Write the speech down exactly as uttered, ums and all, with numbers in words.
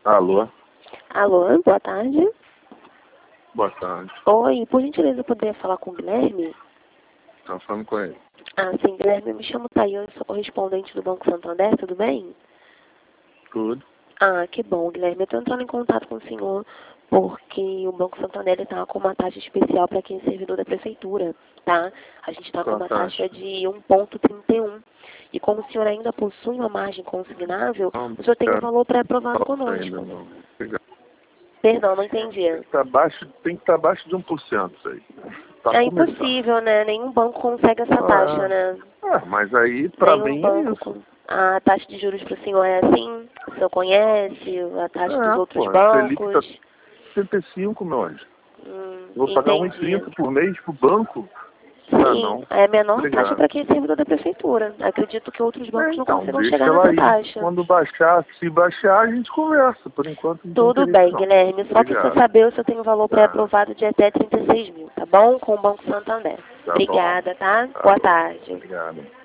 Alô? Alô, boa tarde. Boa tarde. Oi, por gentileza, poderia falar com o Guilherme? Tá falando com ele. Ah, sim, Guilherme, eu me chamo Tayane, sou correspondente do Banco Santander, tudo bem? Tudo. Ah, que bom, Guilherme. Eu estou entrando em contato com o senhor porque o Banco Santander está com uma taxa especial para quem é servidor da prefeitura, tá? A gente está com Qual uma taxa? taxa de um vírgula trinta e um. E como o senhor ainda possui uma margem consignável, Não, o senhor tem um cara, valor pré-aprovado não ainda conosco. não. Obrigado. Perdão, não entendi. Tem que estar abaixo, tem que estar abaixo de um por cento isso aí. Tá É começando. impossível, né? Nenhum banco consegue essa taxa, Ah, né? é. É, mas aí, pra Nenhum mim, é banco. isso. Com... A taxa de juros para o senhor é assim? O senhor conhece a taxa dos É, outros pô, a Selic tá bancos? setenta e cinco, meu anjo. Hum, Vou pagar um e entendi. trinta por mês pro banco? Ah, Sim, não. é a menor taxa Obrigado. para quem é servidor da prefeitura. Acredito que outros É, bancos não então, consigam deixa chegar ela nessa aí. taxa. Quando baixar, se baixar, a gente conversa. Por enquanto, não tem Tudo interesse, bem, não. Guilherme. Só para você Obrigado. saber, se eu tenho um valor Tá, pré-aprovado de até trinta e seis mil, tá bom? Com o Banco Santander. tá bom. Obrigada, tá? Tá Boa bom. tarde. Obrigado.